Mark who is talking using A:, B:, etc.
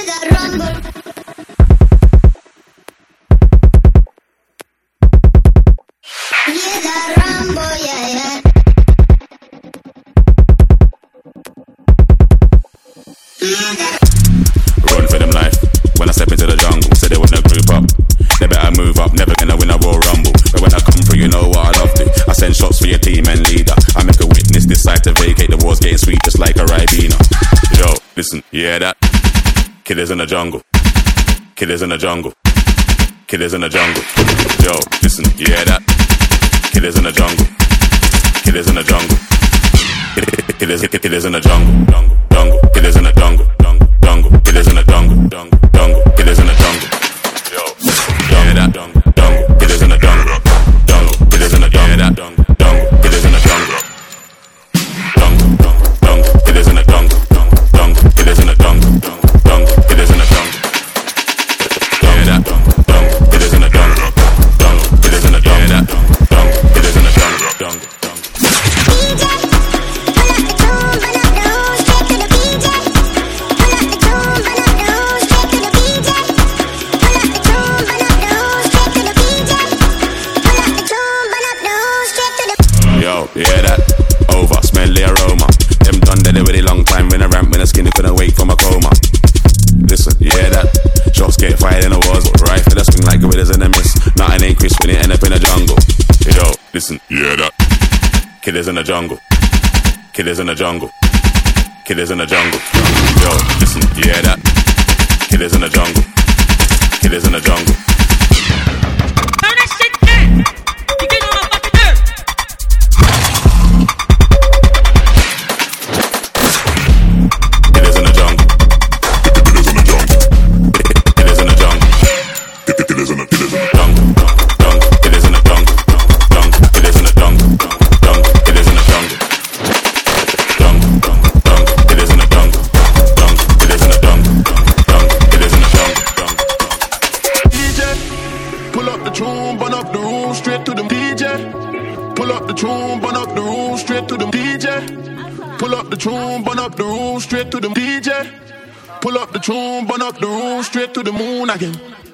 A: Run for them life. When I step into the jungle, said they wouldn't group up. They better move up, never gonna win a Royal Rumble. But when I come through, you know what I love to. I send shots for your team and leader. I make a witness decide to vacate. The war's getting sweet just like a Ribena. Yo, listen, you hear that? Killers in the jungle. Killers in the jungle. Killers in the jungle. Yo, listen, you hear that? Killers in the jungle. Killers in the jungle. Killers in the jungle. Jungle. Killers in the jungle. Jungle. Killers in the jungle. Jungle. Killers in the jungle. Yo, you hear that? Jungle. Killers in the jungle. Jungle. Killers in the jungle. Jungle. Killers in the jungle. Jungle. Killers in the jungle. Jungle. Killers in the jungle. Jungle. Killers in the jungle. You hear that? Jungle. Killers in the jungle. Jungle. Killers in the jungle. Jungle. Killers in the jungle. Jungle. Yo, you hear that? Over, smell the aroma. Them done dead a really long time. When I ramp, when the skinny couldn't wake from a coma. Listen, you hear that? Shots get fired in the walls. Right for the swing like gorillas in the mist. Nothing ain't crisp when it end up in the jungle. Yo, listen, you hear that? Killers in the jungle. Killers in the jungle. Killers in the jungle. Yo, listen, you hear that? Killers in the jungle. Killers in the jungle.
B: Turn that shit back. You get on my fucking nerve.
A: Killers in the jungle. Killers in the jungle. Killers in the jungle. Killers in the jungle. Jungle. Killers in the jungle. Jungle. Killers in the jungle. Jungle. Killers in the jungle. Jungle. Killers in the jungle. Jungle. Killers in the jungle. Jungle. Killers in the jungle.
C: DJ, pull up the tune, burn up the room, straight to the DJ. Pull up the tune, burn up the room, straight to the DJ. Pull up the tune, burn up the room, straight to the DJ. Pull up the tune, burn up the room, straight to the moon again.